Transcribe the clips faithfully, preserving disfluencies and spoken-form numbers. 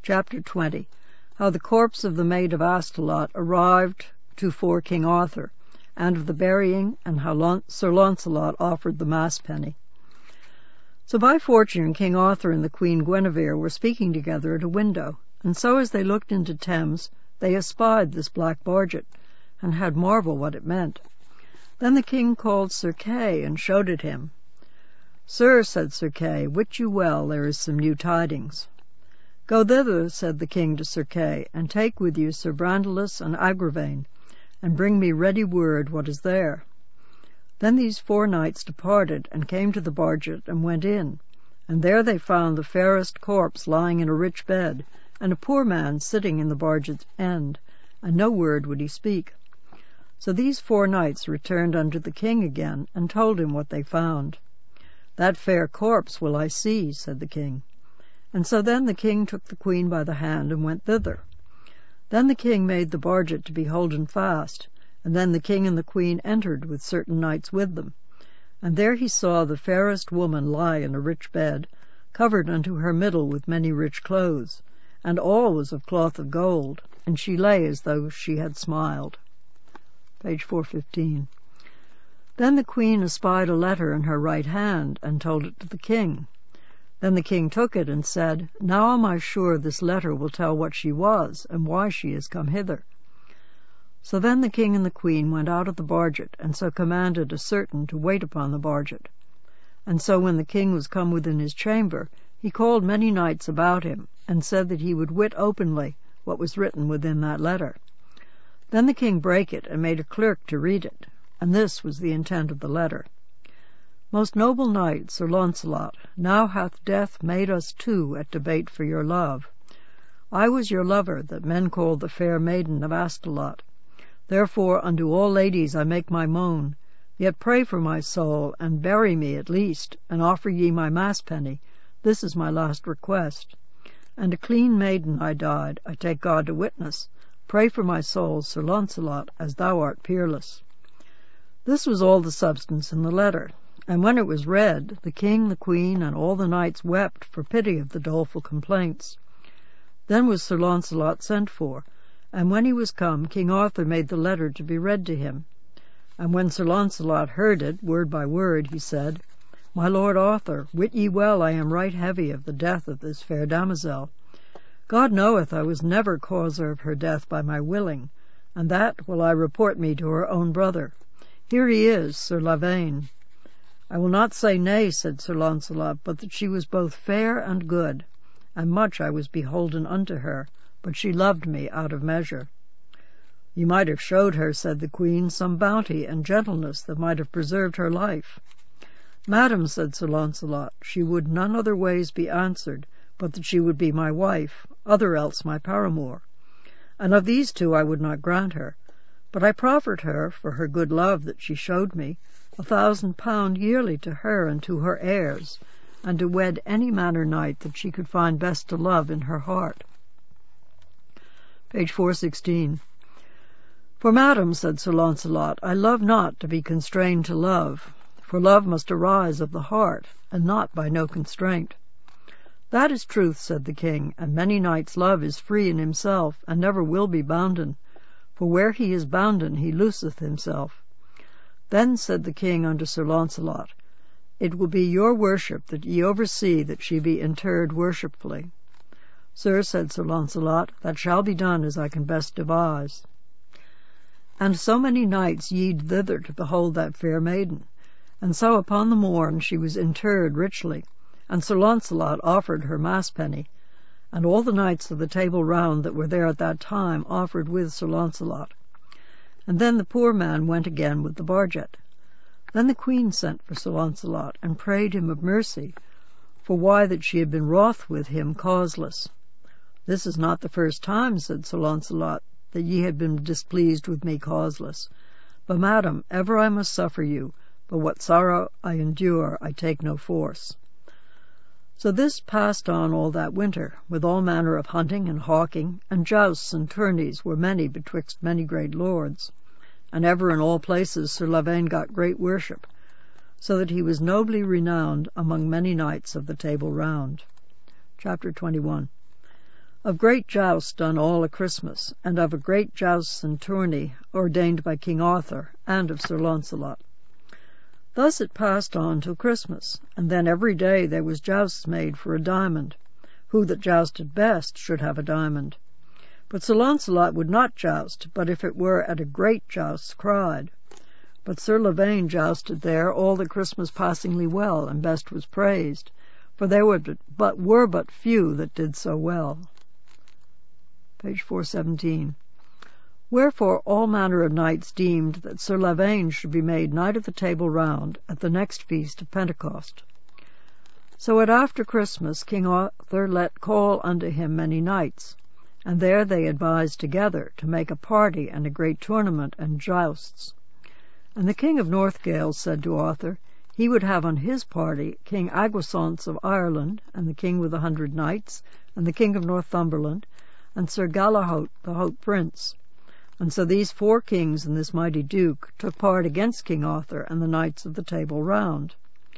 Chapter twenty. How the corpse of the maid of Astolat arrived to fore King Arthur, and of the burying, and how Lon- Sir Launcelot offered the mass-penny. So by fortune King Arthur and the Queen Guinevere were speaking together at a window, and so as they looked into Thames, they espied this black barget, and had marvel what it meant. Then the king called Sir Kay, and showed it him. Sir, said Sir Kay, wit you well there is some new tidings. Go thither, said the king to Sir Kay, and take with you Sir Brandiles and Agravaine, and bring me ready word what is there. Then these four knights departed, and came to the barget, and went in, and there they found the fairest corpse lying in a rich bed, and a poor man sitting in the barget's end, and no word would he speak. So these four knights returned unto the king again, and told him what they found. That fair corpse will I see, said the king. And so then the king took the queen by the hand, and went thither. Then the king made the barget to be holden fast, and then the king and the queen entered with certain knights with them. And there he saw the fairest woman lie in a rich bed, covered unto her middle with many rich clothes, and all was of cloth of gold, and she lay as though she had smiled. Page four fifteen. Then the queen espied a letter in her right hand, and told it to the king. Then the king took it, and said, Now am I sure this letter will tell what she was, and why she is come hither. So then the king and the queen went out of the barget, and so commanded a certain to wait upon the barget. And so when the king was come within his chamber, he called many knights about him, and said that he would wit openly what was written within that letter. Then the king brake it, and made a clerk to read it, and this was the intent of the letter. Most noble knight, Sir Launcelot, now hath death made us two at debate for your love. I was your lover, that men called the Fair Maiden of Astolat. Therefore unto all ladies I make my moan, yet pray for my soul, and bury me at least, and offer ye my mass-penny. This is my last request. And a clean maiden I died, I take God to witness. Pray for my soul, Sir Launcelot, as thou art peerless. This was all the substance in the letter. And when it was read, the king, the queen, and all the knights wept for pity of the doleful complaints. Then was Sir Launcelot sent for, and when he was come, King Arthur made the letter to be read to him. And when Sir Launcelot heard it, word by word, he said, My lord Arthur, wit ye well I am right heavy of the death of this fair damosel. God knoweth I was never causer of her death by my willing, and that will I report me to her own brother. Here he is, Sir Lavaine. I will not say nay, said Sir Launcelot, but that she was both fair and good, and much I was beholden unto her, but she loved me out of measure. You might have showed her, said the queen, some bounty and gentleness that might have preserved her life. Madam, said Sir Launcelot, she would none other ways be answered, but that she would be my wife, other else my paramour. And of these two I would not grant her, but I proffered her, for her good love that she showed me, a thousand pound yearly to her and to her heirs, and to wed any manner knight that she could find best to love in her heart. Page four sixteen. For, madam, said Sir Launcelot, I love not to be constrained to love, for love must arise of the heart, and not by no constraint. That is truth, said the king, and many knights' love is free in himself, and never will be bounden, for where he is bounden he looseth himself. Then said the king unto Sir Launcelot, It will be your worship that ye oversee that she be interred worshipfully. Sir, said Sir Launcelot, that shall be done as I can best devise. And so many knights yede thither to behold that fair maiden, and so upon the morn she was interred richly, and Sir Launcelot offered her mass-penny, and all the knights of the Table Round that were there at that time offered with Sir Launcelot. And then the poor man went again with the barget. Then the queen sent for Sir Launcelot, and prayed him of mercy, for why that she had been wroth with him causeless. This is not the first time, said Sir Launcelot, that ye had been displeased with me causeless. But, madam, ever I must suffer you, but what sorrow I endure I take no force. So this passed on all that winter, with all manner of hunting and hawking, and jousts and tourneys were many betwixt many great lords. And ever in all places Sir Lavaine got great worship, so that he was nobly renowned among many knights of the Table Round. Chapter twenty-one. Of great jousts done all a Christmas, and of a great jousts and tourney ordained by King Arthur, and of Sir Launcelot. Thus it passed on till Christmas, and then every day there was jousts made for a diamond. Who that jousted best should have a diamond. But Sir Launcelot would not joust, but if it were at a great jousts cried. But Sir Lavaine jousted there all the Christmas passingly well, and best was praised, for there were but, were but few that did so well. Page four seventeen. Wherefore all manner of knights deemed that Sir Lavaine should be made Knight of the Table Round at the next feast of Pentecost. So at after Christmas King Arthur let call unto him many knights, and there they advised together to make a party and a great tournament and jousts. And the King of Northgales said to Arthur, he would have on his party King Agwisance of Ireland, and the king with a hundred knights, and the King of Northumberland, and Sir Galahaut the Haut Prince. And so these four kings and this mighty duke took part against King Arthur and the knights of the Table Round.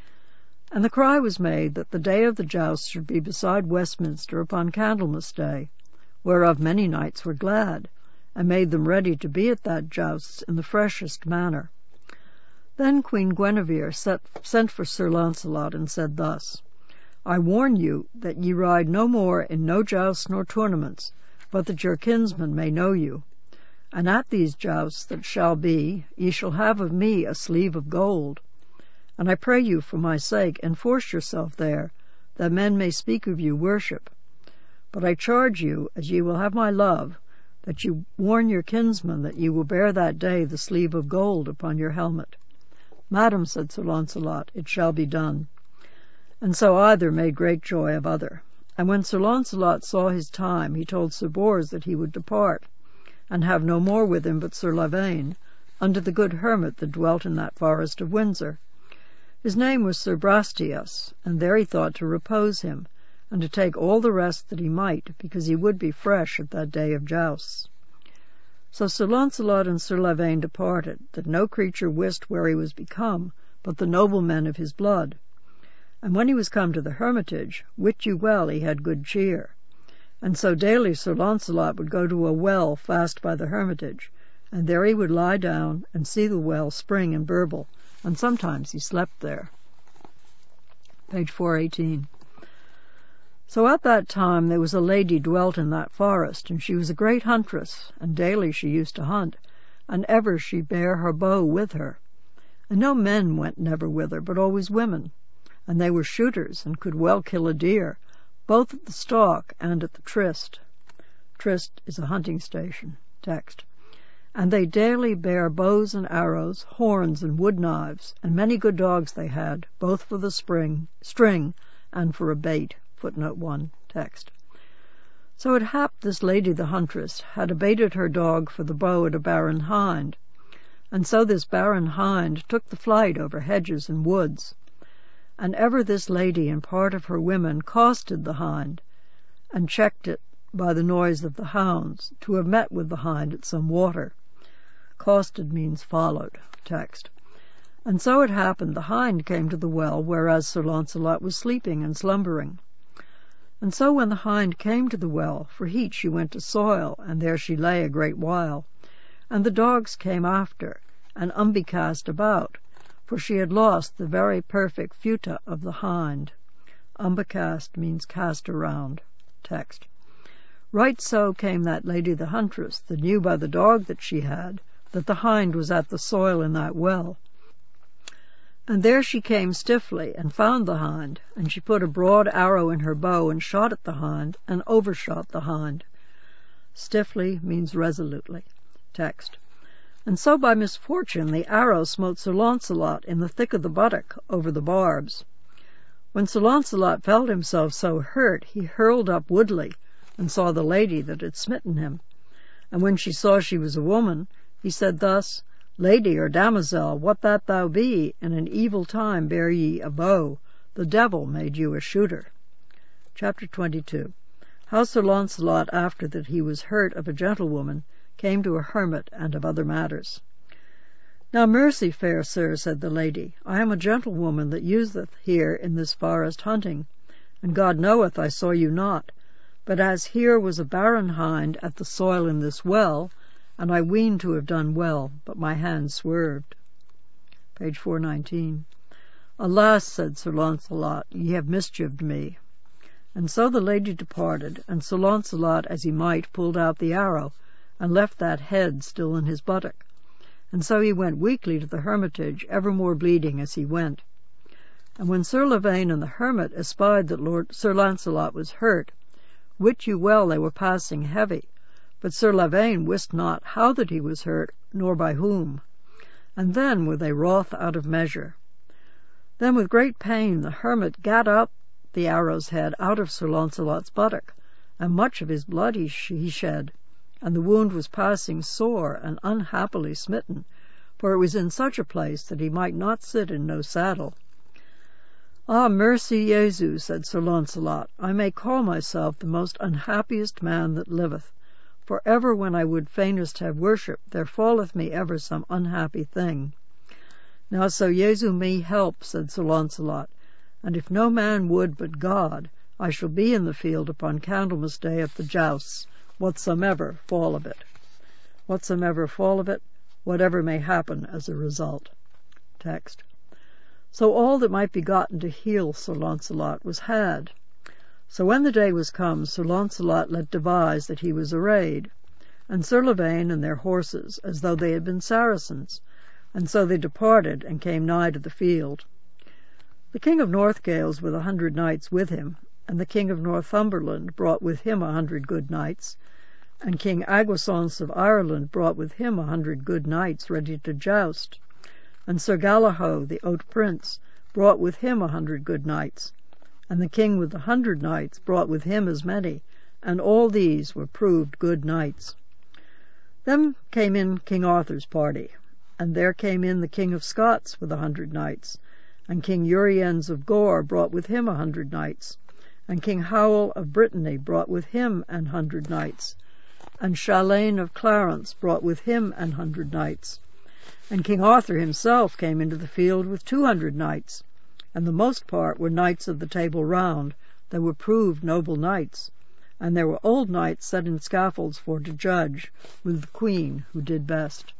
And the cry was made that the day of the jousts should be beside Westminster upon Candlemas Day, whereof many knights were glad, and made them ready to be at that jousts in the freshest manner. Then Queen Guinevere set, sent for Sir Launcelot, and said thus, I warn you that ye ride no more in no jousts nor tournaments, but that your kinsmen may know you. And at these jousts that shall be, ye shall have of me a sleeve of gold. And I pray you, for my sake, enforce yourself there, that men may speak of you worship. But I charge you, as ye will have my love, that you warn your kinsmen that ye will bear that day the sleeve of gold upon your helmet. Madam, said Sir Launcelot, it shall be done. And so either made great joy of other. And when Sir Launcelot saw his time, he told Sir Bors that he would depart, and have no more with him but Sir Lavaine, unto the good hermit that dwelt in that forest of Windsor. His name was Sir Brastias, and there he thought to repose him, and to take all the rest that he might, because he would be fresh at that day of jousts. So Sir Launcelot and Sir Lavaine departed, that no creature wist where he was become, but the noblemen of his blood. And when he was come to the hermitage, wit you well he had good cheer. And so daily Sir Launcelot would go to a well fast by the hermitage, and there he would lie down and see the well spring and burble, and sometimes he slept there. Page four eighteen. So at that time there was a lady dwelt in that forest, and she was a great huntress, and daily she used to hunt, and ever she bare her bow with her. And no men went never with her, but always women. And they were shooters, and could well kill a deer, both at the stalk and at the tryst. Tryst is a hunting station. Text. And they daily bare bows and arrows, horns and wood knives, and many good dogs they had, both for the spring, string and for a bait. Footnote one. Text. So it happed this lady the huntress had abated her dog for the bow at a barren hind, and so this barren hind took the flight over hedges and woods. And ever this lady and part of her women costed the hind, and checked it by the noise of the hounds, to have met with the hind at some water. Costed means followed. Text. And so it happened the hind came to the well, whereas Sir Launcelot was sleeping and slumbering. And so when the hind came to the well, for heat she went to soil, and there she lay a great while. And the dogs came after, and umbecast about, for she had lost the very perfect futa of the hind. Umbecast means cast around. Text. Right so came that lady the huntress, that knew by the dog that she had, that the hind was at the soil in that well. And there she came stiffly, and found the hind, and she put a broad arrow in her bow, and shot at the hind, and overshot the hind. Stiffly means resolutely. Text. And so by misfortune the arrow smote Sir Launcelot in the thick of the buttock, over the barbs. When Sir Launcelot felt himself so hurt, he hurled up woodly, and saw the lady that had smitten him. And when she saw she was a woman, he said thus, Lady or damosel, what that thou be, in an evil time bear ye a bow. The devil made you a shooter. Chapter twenty-two. How Sir Launcelot, after that he was hurt of a gentlewoman, came to a hermit, and of other matters. Now mercy, fair sir, said the lady, I am a gentlewoman that useth here in this forest hunting, and God knoweth I saw you not, But as here was a barren hind at the soil in this well, and I ween to have done well, but my hand swerved. Page four nineteen. Alas, said Sir Launcelot, ye have mischieved me. And so the lady departed, and Sir Launcelot, as he might, pulled out the arrow, and left that head still in his buttock. And so he went weakly to the hermitage, evermore bleeding as he went. And when Sir Lavaine and the hermit espied that Lord Sir Launcelot was hurt, wit you well they were passing heavy, but Sir Lavaine wist not how that he was hurt, nor by whom. And then were they wroth out of measure. Then with great pain the hermit gat up the arrow's head out of Sir Launcelot's buttock, and much of his blood he, he shed, and the wound was passing sore and unhappily smitten, for it was in such a place that he might not sit in no saddle. Ah, mercy Jesu, said Sir Launcelot, I may call myself the most unhappiest man that liveth, for ever when I would fainest have worship, there falleth me ever some unhappy thing. Now so Jesu me help, said Sir Launcelot, and if no man would but God, I shall be in the field upon Candlemas Day at the jousts, whatsomever fall of it. Whatsomever fall of it, whatever may happen as a result. Text. So all that might be gotten to heal Sir Launcelot was had. So when the day was come, Sir Launcelot let devise that he was arrayed, and Sir Lavaine and their horses, as though they had been Saracens, and so they departed and came nigh to the field. The King of Northgales with a hundred knights with him, and the King of Northumberland brought with him a hundred good knights, and King Agwisance of Ireland brought with him a hundred good knights ready to joust, and Sir Galahaut the Haut Prince brought with him a hundred good knights, and the king with the hundred knights brought with him as many, and all these were proved good knights. Then came in King Arthur's party, and there came in the King of Scots with a hundred knights, and King Uriens of Gore brought with him a hundred knights, and King Howell of Brittany brought with him an hundred knights, and Chalain of Clarence brought with him an hundred knights, and King Arthur himself came into the field with two hundred knights, and the most part were knights of the Table Round, that were proved noble knights, and there were old knights set in scaffolds for to judge, with the queen who did best.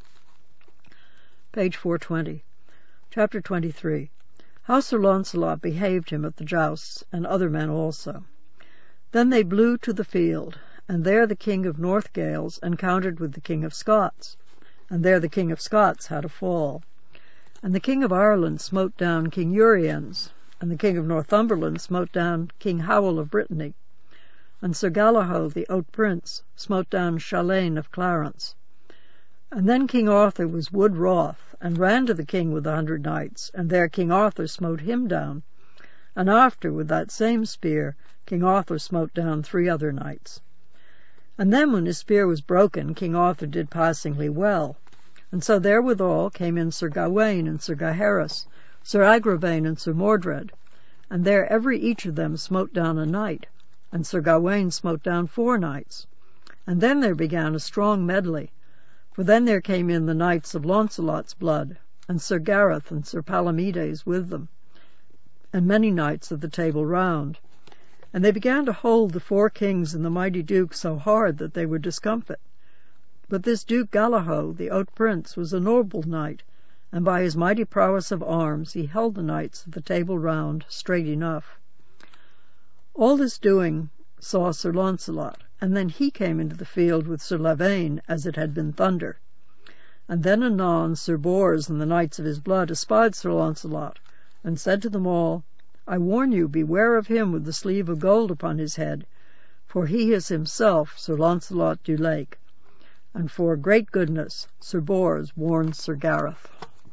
Page four twenty. Chapter twenty-three. How Sir Launcelot behaved him at the jousts, and other men also. Then they blew to the field, and there the King of Northgales encountered with the King of Scots, and there the King of Scots had a fall. And the King of Ireland smote down King Uriens, and the King of Northumberland smote down King Howell of Brittany, and Sir Galahaut the Haut Prince smote down Chalain of Clarence. And then King Arthur was wood wroth, and ran to the king with a hundred knights, and there King Arthur smote him down, and after with that same spear King Arthur smote down three other knights. And then when his spear was broken, King Arthur did passingly well. And so therewithal came in Sir Gawaine and Sir Gaheris, Sir Agravaine and Sir Mordred, and there every each of them smote down a knight, and Sir Gawaine smote down four knights. And then there began a strong medley, for then there came in the knights of Launcelot's blood, and Sir Gareth and Sir Palomides with them, and many knights of the Table Round. And they began to hold the four kings and the mighty duke so hard that they were discomfit. But this Duke Galahaut, the Haut Prince, was a noble knight, and by his mighty prowess of arms he held the knights of the Table Round straight enough. All this doing saw Sir Launcelot, and then he came into the field with Sir Lavaine, as it had been thunder. And then anon Sir Bors and the knights of his blood espied Sir Launcelot, and said to them all, I warn you, beware of him with the sleeve of gold upon his head, for he is himself Sir Launcelot du Lake. And for great goodness Sir Bors warned Sir Gareth.